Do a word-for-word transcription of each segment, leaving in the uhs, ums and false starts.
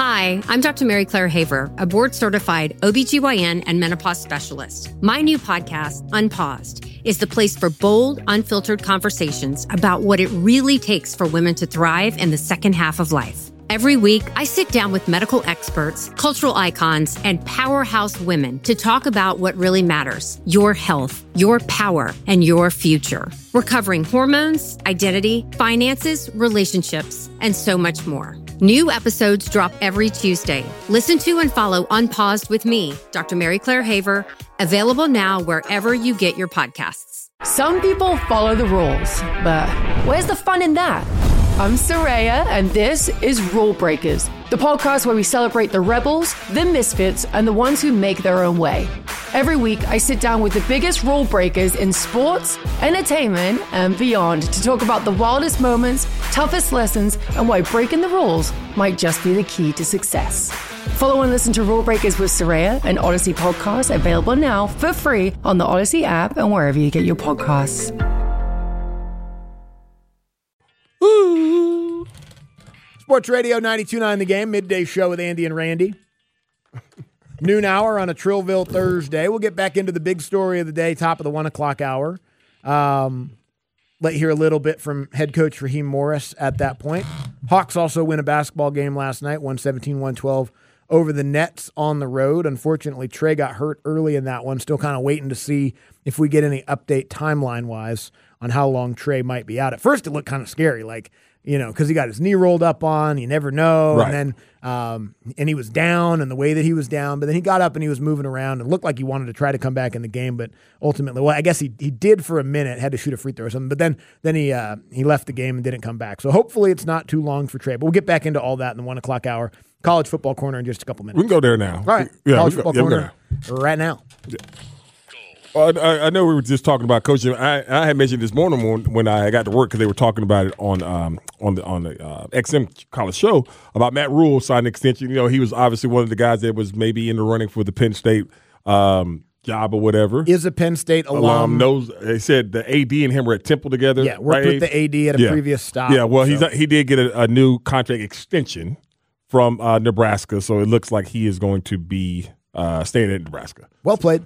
Hi, I'm Doctor Mary Claire Haver, a board-certified O B G Y N and menopause specialist. My new podcast, Unpaused, is the place for bold, unfiltered conversations about what it really takes for women to thrive in the second half of life. Every week, I sit down with medical experts, cultural icons, and powerhouse women to talk about what really matters: your health, your power, and your future. We're covering hormones, identity, finances, relationships, and so much more. New episodes drop every Tuesday. Listen to and follow Unpaused with me, Doctor Mary Claire Haver, available now wherever you get your podcasts. Some people follow the rules, but where's the fun in that? I'm Soraya, and this is Rule Breakers, the podcast where we celebrate the rebels, the misfits, and the ones who make their own way. Every week, I sit down with the biggest rule breakers in sports, entertainment, and beyond to talk about the wildest moments, toughest lessons, and why breaking the rules might just be the key to success. Follow and listen to Rule Breakers with Soraya, an Odyssey podcast, available now for free on the Odyssey app and wherever you get your podcasts. Ooh. Sports Radio ninety-two point nine The Game, midday show with Andy and Randy. Noon hour on a Trillville Thursday. We'll get back into the big story of the day, top of the one o'clock hour. Um, let you hear a little bit from head coach Raheem Morris at that point. Hawks also win a basketball game last night, one seventeen one twelve over the Nets on the road. Unfortunately, Trey got hurt early in that one. Still kind of waiting to see if we get any update timeline-wise on how long Trey might be out. At first, it looked kind of scary, like, you know, because he got his knee rolled up on. You never know. Right. And then, um, and he was down, and the way that he was down. But then he got up and he was moving around and looked like he wanted to try to come back in the game. But ultimately, well, I guess he he did for a minute, had to shoot a free throw or something. But then then he uh, he left the game and didn't come back. So hopefully, it's not too long for Trey. But we'll get back into all that in the one o'clock hour. College football corner in just a couple minutes. We can go there now. All right. Yeah, College we go, football yeah, corner right now. Yeah. Well, I, I know we were just talking about coaching. I, I had mentioned this morning when, when I got to work because they were talking about it on um, on the on the uh, X M College show about Matt Rule signing an extension. You know, he was obviously one of the guys that was maybe in the running for the Penn State um, job or whatever. Is a Penn State alum. alum knows, they said the A D and him were at Temple together. Yeah, worked right? with the A D at a yeah. previous stop. Yeah, well, so. he's he did get a, a new contract extension from uh, Nebraska, so it looks like he is going to be uh, staying at Nebraska. Well played.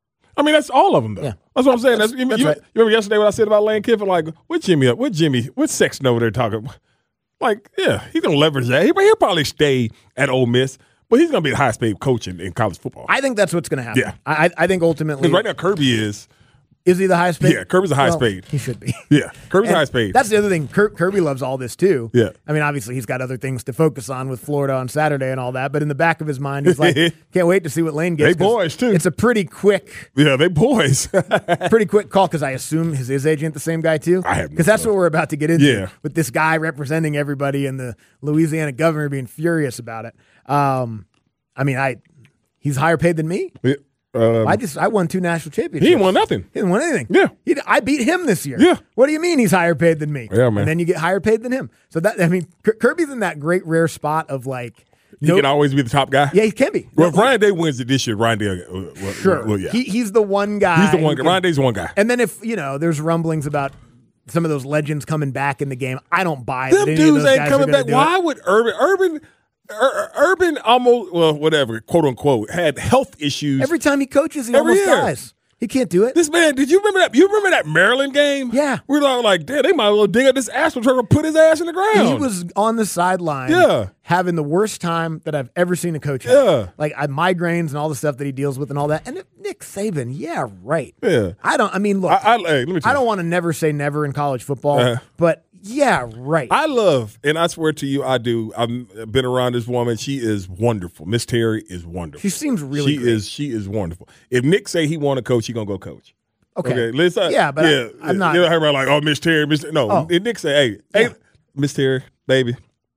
I mean, that's all of them, though. Yeah. That's what I'm saying. That's, That's, you, that's you, right. you remember yesterday what I said about Lane Kiffin? Like, what Jimmy up? What Jimmy? What Sexton over there talking? Like, yeah, he's going to leverage that. He, he'll probably stay at Ole Miss, but he's going to be the highest paid coach in, in college football. I think that's what's going to happen. Yeah. I, I think ultimately. Because right now, Kirby is. Is he the highest paid? Yeah, Kirby's the highest well, paid. He should be. Yeah, Kirby's the And highest paid. That's the other thing. Kir- Kirby loves all this, too. Yeah. I mean, obviously, he's got other things to focus on with Florida on Saturday and all that, but in the back of his mind, he's like, can't wait to see what Lane gets. They boys, too. It's a pretty quick, Yeah, they boys. pretty quick call because I assume is his agent the same guy, too? I have no Because that's clue. what we're about to get into Yeah. with this guy representing everybody and the Louisiana governor being furious about it. Um, I mean, I he's higher paid than me. Yeah, um, I just I won two national championships. he ain't won nothing. He didn't win anything. Yeah. He, I beat him this year. Yeah. What do you mean he's higher paid than me? Yeah, man. And then you get higher paid than him. So that I mean, K- Kirby's in that great rare spot of like, He no- can always be the top guy. yeah, he can be. Well, No, if Ryan Day wins it this year, Ryan Day, uh, well, sure. well, yeah. He, he's the one guy. he's the one who guy. can- Ryan Day's the one guy. And then if you know, there's rumblings about some of those legends coming back in the game. I don't buy Them that any of dudes those ain't guys coming are gonna back. do Why it. would Urban Urban Ur- Urban almost well whatever quote unquote had health issues Every time he coaches, he Every almost year. dies. He can't do it. This man, did you remember that? You remember that Maryland game? Yeah. we were like, damn, they might as well dig up this ass and try to put his ass in the ground. He was on the sideline, Yeah. having the worst time that I've ever seen a coach have. Yeah. Like I, migraines and all the stuff that he deals with and all that. And Nick Saban, yeah, right. Yeah. I don't. I mean, look, I, I, hey, let me tell I you. don't want to never say never in college football, Uh-huh. but yeah, right. I love, and I swear to you, I do. I've been around this woman. She is wonderful. Miss Terry is wonderful. She seems really She great. is. She is wonderful. If Nick say he want to coach, he gonna go coach. Okay. Listen. Yeah, but I- yeah, I'm not- You know, everybody like, oh, Miss Terry, Miss. No, Oh. if Nick say, hey, Yeah. hey, Miss Terry, baby,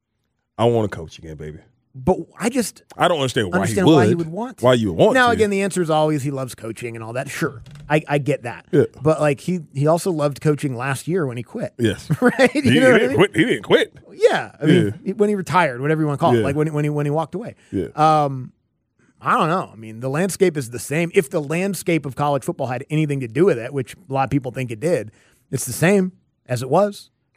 I want to coach again, baby. But I just I don't understand why understand he would. why he would want to. Why you would want now to. again, the answer is always he loves coaching and all that. Sure, I, I get that. Yeah. But like he he also loved coaching last year when he quit. Yes. Right. He, You he know what I didn't mean? quit. He didn't quit. Yeah. I mean, he- when he retired, whatever you want to call it, Yeah. like when he, when he when he walked away. Yeah. Um, I don't know. I mean, the landscape is the same. If the landscape of college football had anything to do with it, which a lot of people think it did, it's the same as it was.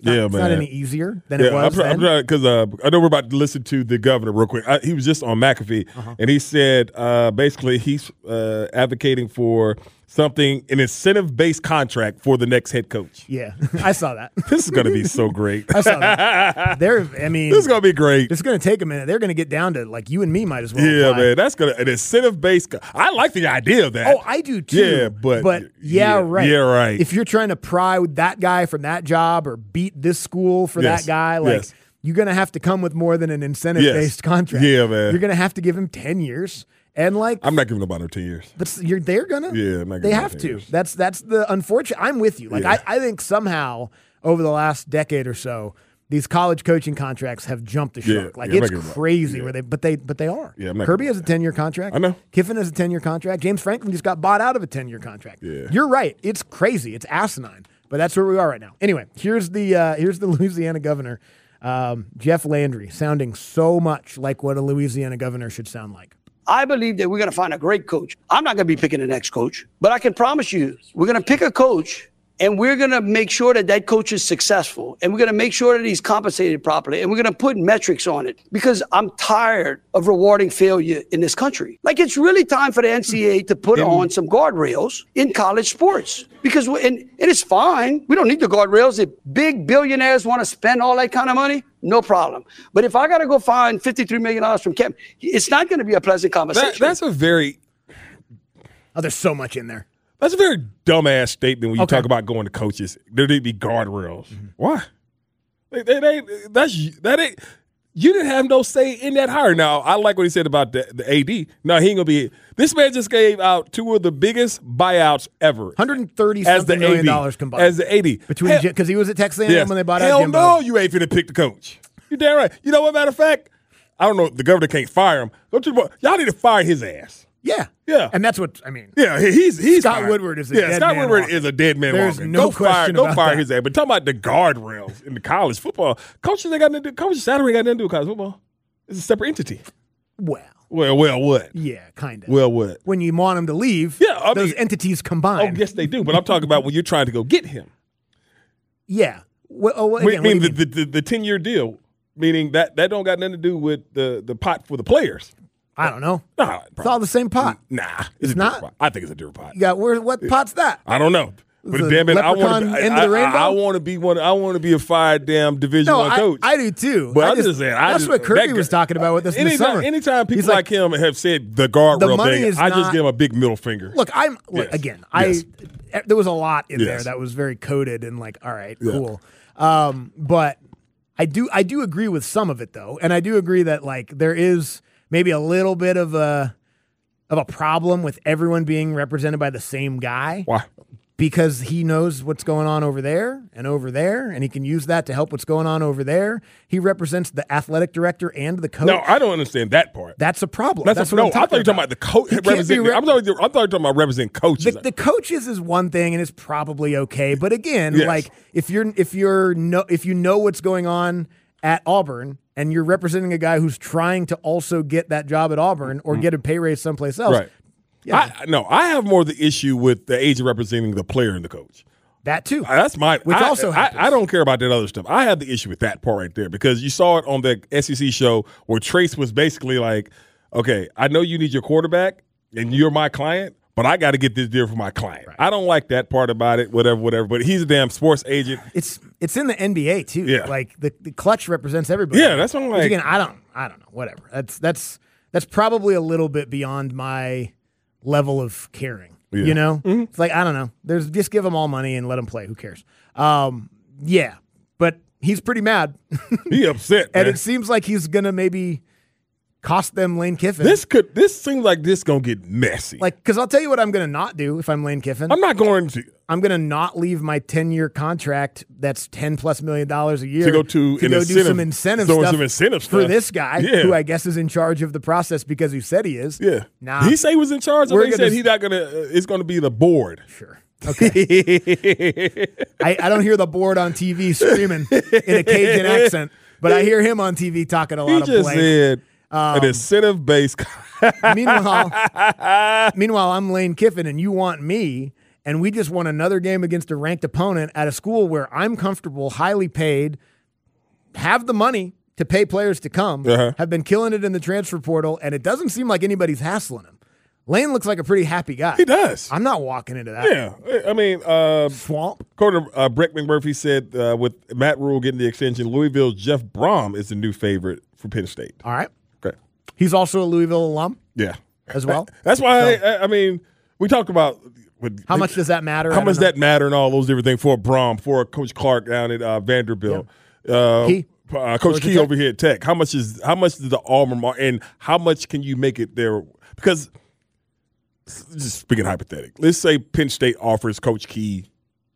Not, yeah, it's man. not any easier than yeah, it was I'm then. because uh, I know we're about to listen to the governor real quick. I, he was just on McAfee, uh-huh. and he said uh, basically he's uh, advocating for something, an incentive-based contract for the next head coach. Yeah, I saw that. This is going to be so great. I saw that. They're, I mean, this is going to be great. It's going to take a minute. They're going to get down to like you and me might as well. Yeah, apply. man, that's going to an incentive-based. I like the idea of that. Oh, I do too. Yeah, but but yeah, yeah, right. Yeah, right. If you're trying to pry with that guy from that job or beat this school for yes. that guy, like yes. you're going to have to come with more than an incentive-based yes. contract. Yeah, man. You're going to have to give him ten years. And like, I'm not giving them about no ten years. But you're they're gonna. Yeah, I'm not they giving have ten to. years. That's that's the unfortunate. I'm with you. Like Yeah. I, I think somehow over the last decade or so, these college coaching contracts have jumped the Yeah, shark. Like yeah, I'm it's not giving them- crazy yeah. where they, but they, but they are. Yeah, I'm not Kirby giving has a ten year contract. I know. Kiffin has a ten year contract. James Franklin just got bought out of a ten year contract. Yeah. You're right. It's crazy. It's asinine. But that's where we are right now. Anyway, here's the uh, here's the Louisiana governor, um, Jeff Landry, sounding so much like what a Louisiana governor should sound like. I believe that we're going to find a great coach. I'm not going to be picking the next coach, but I can promise you we're going to pick a coach and we're going to make sure that that coach is successful and we're going to make sure that he's compensated properly and we're going to put metrics on it because I'm tired of rewarding failure in this country. Like it's really time for the N C double A to put on some guardrails in college sports because we, and, and it's fine. We don't need the guardrails. If big billionaires want to spend all that kind of money, no problem. But if I got to go find fifty-three million dollars from Kevin, it's not going to be a pleasant conversation. That, that's a very Oh, there's so much in there. That's a very dumbass statement when you Okay. talk about going to coaches. There need to be guardrails. Mm-hmm. Why? They, they, they, that's that ain't. You didn't have no say in that hire. Now I like what he said about the, the A D. No, he ain't gonna be. This man just gave out two of the biggest buyouts ever. one hundred thirty as the something million A D, dollars combined as the A D between because he was at Texas A and M yes. when they bought Hell out Jimbo. no, you ain't finna pick the coach. You damn right. You know what? Matter of fact, I don't know. The governor can't fire him. Go to the board. Y'all need to fire his ass. Yeah, Yeah. and that's what I mean. Yeah, he- he's he's Scott fired. Woodward is a yeah. dead Scott man Woodward walking. is a dead man There's walking. no go fire, question go about fire that. his ass. But talking about the guardrails in the college football, coaches ain't got nothing to do. Coach's salary ain't got nothing to do with college football. It's a separate entity. Well, Well, well, what? yeah, kind of. Well, what? when you want him to leave, Yeah, I those mean- entities Oh, combine. yes, they do. But I'm talking about when you're trying to go get him. Yeah. Well, oh, I again, mean, what the, do you mean? the, the, the ten-year deal, meaning that that don't got nothing to do with the, the pot for the players. I don't know. Nah, It's all the same pot. Nah, it's, It's a different not? pot. I think it's a different pot. You got where? What pot's that? I don't know. But The damn it, I want leprechaun to. end of the rainbow? I, I want to be one. I want to be a fired damn Division No, One I, coach. I do too. But I I'm just saying. I that's just, what Kirby that was guy- talking about with us in the anytime, summer. Anytime people He's like, him have said the guardrail money thing, is I just not- give him a big middle finger. Look, I'm look, Yes. again. Yes. I there was a lot in there Yes. that was very coded and like, all right, Yeah. cool. Um, but I do I do agree with some of it though, and I do agree that like there is maybe a little bit of a of a problem with everyone being represented by the same guy. Why? Because he knows what's going on over there and over there, and he can use that to help what's going on over there. He represents the athletic director and the coach. No, I don't understand that part. That's a problem. That's, That's a, what no. I'm talking I thought you were talking about. about the coach He can't be representing. rep- I'm talking. I thought you were talking about representing coaches. The, the coaches is one thing, and it's probably okay. But again, Yes. like if you're if you're no if you know what's going on at Auburn and you're representing a guy who's trying to also get that job at Auburn or get a pay raise someplace else, right. yeah, I, no, I have more the issue with the agent representing the player and the coach. that too. That's my Which I, also I, happens. I don't care about that other stuff. I have the issue with that part right there because you saw it on the S E C show where Trace was basically like, "Okay, I know you need your quarterback and you're my client, but I got to get this deal for my client." Right. I don't like that part about it. Whatever, whatever. But he's a damn sports agent. It's it's in the N B A too. Yeah. Like the, the clutch represents everybody. Yeah, that's what I'm Which like. again, I don't I don't know. Whatever. That's that's that's probably a little bit beyond my level of caring. Yeah. You know? Mm-hmm. It's like I don't know. There's just give them all money and let them play. Who cares? Um, yeah. But he's pretty mad. He upset, and man. it seems like he's gonna maybe cost them Lane Kiffin. This could. This seems like this gonna get messy. like because I'll tell you what I'm gonna not do if I'm Lane Kiffin. I'm not going to. I'm going to not leave my ten-year contract that's ten plus million dollars a year To go to to an go incentive- do some incentive so stuff, some incentive for stuff. this guy Yeah. who I guess is in charge of the process because he said he is. Yeah. Nah. Did he say he was in charge, or We're he gonna said s- he's not gonna? Uh, it's gonna be the board. Sure. Okay. I, I don't hear the board on T V screaming in a Cajun accent, but I hear him on T V talking a lot He of just blank. said Um, an incentive based. meanwhile, meanwhile, I'm Lane Kiffin, and you want me, and we just won another game against a ranked opponent at a school where I'm comfortable, highly paid, have the money to pay players to come, uh-huh. have been killing it in the transfer portal, and it doesn't seem like anybody's hassling him. Lane looks like a pretty happy guy. He does. I'm not walking into that. Yeah. I mean, uh, swamp. According to uh, Brett McMurphy said uh, with Matt Rule getting the extension, Louisville's Jeff Brom is the new favorite for Penn State. All right. Okay. He's also a Louisville alum? Yeah. As well? That's why, so, I, I mean, we talked about with, how much does that matter? How much does that matter and all those different things for Brom, for Coach Clark down at uh, Vanderbilt. Yeah. Uh, Key. Uh, Coach Key over here at Tech. How much is how much is the alma mater, and how much can you make it there? Because just speaking hypothetically, let's say Penn State offers Coach Key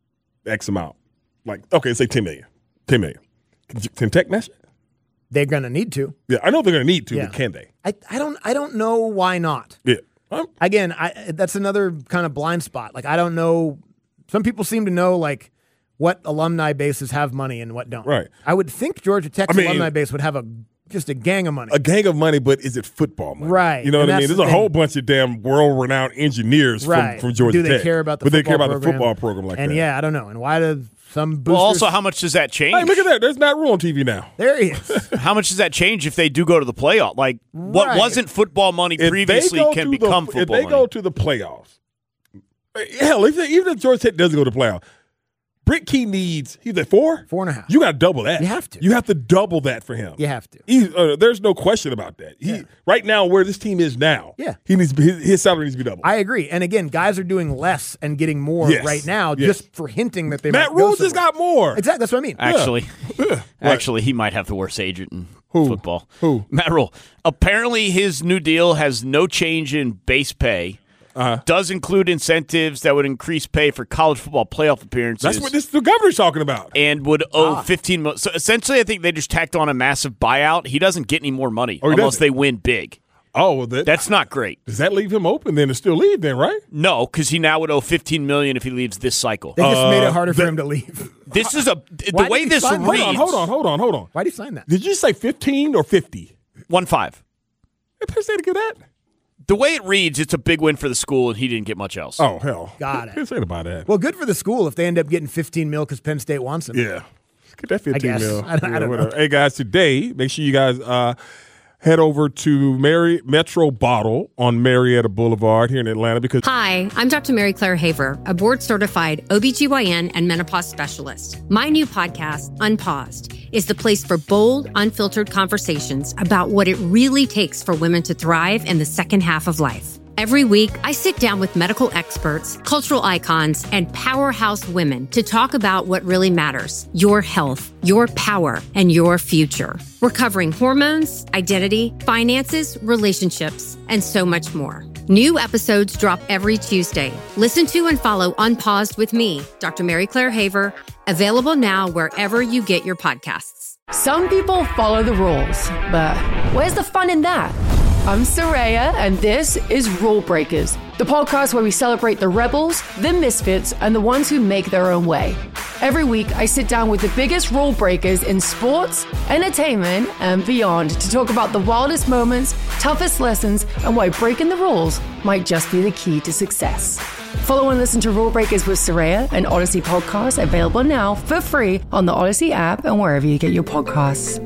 X amount, like okay, let's say ten million, ten million. Can, can Tech match it? They're going to need to. Yeah, I know they're going to need to, yeah. but can they? I, I don't I don't know why not. Yeah. Um, Again, I, that's another kind of blind spot. Like I don't know. Some people seem to know like. What alumni bases have money and what don't. Right. I would think Georgia Tech's I mean, alumni base would have a just a gang of money. A gang of money, but is it football money? Right. You know and what I mean? There's a the whole bunch of damn world-renowned engineers right. from, from Georgia Tech. Do they Tech. care about the but football they care about program? the football program like and that. And yeah, I don't know. And why do some boosters? Well, also, how much does that change? Hey, look at that. There's Matt Rule on T V now. There he is. How much does that change if they do go to the playoff? Like, what right. wasn't football money if previously can the, become football money. If they go to the playoffs, hell, if they, even if Georgia Tech doesn't go to the playoffs, Britt Key needs, he's at four? Four and a half. You got to double that. You have to. You have to double that for him. You have to. He, uh, there's no question about that. He, yeah. Right now, where this team is now, yeah. he needs his, his salary needs to be doubled. I agree. And again, guys are doing less and getting more yes. right now yes. just for hinting that they Matt might go Rule just got more. Exactly. That's what I mean. Actually, yeah. actually, he might have the worst agent in Who? football. Who? Matt Rule. Apparently, his new deal has no change in base pay. Uh-huh. Does include incentives that would increase pay for college football playoff appearances. That's what this the governor's talking about. And would owe ah. fifteen million. So essentially, I think they just tacked on a massive buyout. He doesn't get any more money oh, unless doesn't. they win big. Oh, well, that, that's not great. Does that leave him open then to still leave then, right? No, because he now would owe fifteen million if he leaves this cycle. They just uh, made it harder that, for him to leave. This is a the way this reads. Hold on, hold on, hold on, hold on. Why did he sign that? Did you say fifteen or fifty? One five. Hey, Penn State to get that. The way it reads, it's a big win for the school, and he didn't get much else. Oh, hell. Got it. Penn State about that. Well, good for the school if they end up getting fifteen mil because Penn State wants him. Yeah. Get that fifteen I guess. mil. I don't, yeah, I don't know. Hey, guys, today, make sure you guys uh, head over to Mary Metro Bottle on Marietta Boulevard here in Atlanta because Hi, I'm Doctor Mary Claire Haver, a board-certified O B G Y N and menopause specialist. My new podcast, Unpaused, is the place for bold, unfiltered conversations about what it really takes for women to thrive in the second half of life. Every week, I sit down with medical experts, cultural icons, and powerhouse women to talk about what really matters: your health, your power, and your future. We're covering hormones, identity, finances, relationships, and so much more. New episodes drop every Tuesday. Listen to and follow Unpaused with me, Doctor Mary Claire Haver, available now wherever you get your podcasts. Some people follow the rules, but where's the fun in that? I'm Soraya, and this is Rule Breakers, the podcast where we celebrate the rebels, the misfits, and the ones who make their own way. Every week, I sit down with the biggest rule breakers in sports, entertainment, and beyond to talk about the wildest moments, toughest lessons, and why breaking the rules might just be the key to success. Follow and listen to Rule Breakers with Soraya, an Odyssey podcast available now for free on the Odyssey app and wherever you get your podcasts.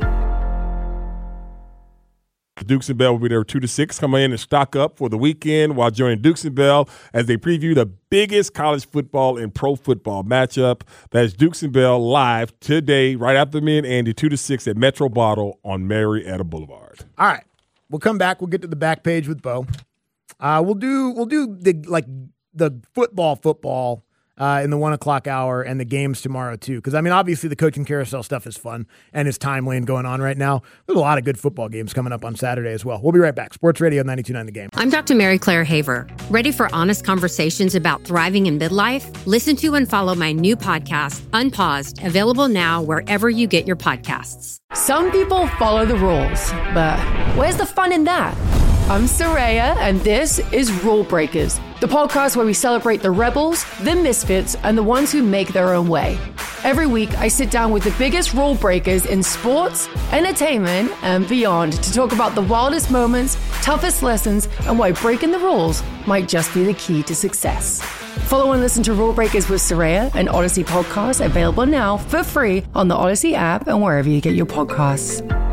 Dukes and Bell will be there two to six. Come in and stock up for the weekend while joining Dukes and Bell as they preview the biggest college football and pro football matchup. That's Dukes and Bell live today, right after me and Andy, two to six at Metro Bottle on Marietta Boulevard. All right, we'll come back. We'll get to the back page with Bo. Uh, we'll do we'll do the like the football football. Uh, in the one o'clock hour and the games tomorrow, too. Because, I mean, obviously the coaching carousel stuff is fun and is timely and going on right now. There's a lot of good football games coming up on Saturday as well. We'll be right back. Sports Radio ninety-two point nine The Game. I'm Doctor Mary Claire Haver. Ready for honest conversations about thriving in midlife? Listen to and follow my new podcast, Unpaused, available now wherever you get your podcasts. Some people follow the rules, but where's the fun in that? I'm Soraya, and this is Rule Breakers, the podcast where we celebrate the rebels, the misfits, and the ones who make their own way. Every week, I sit down with the biggest rule breakers in sports, entertainment, and beyond to talk about the wildest moments, toughest lessons, and why breaking the rules might just be the key to success. Follow and listen to Rule Breakers with Soraya, an Odyssey podcast available now for free on the Odyssey app and wherever you get your podcasts.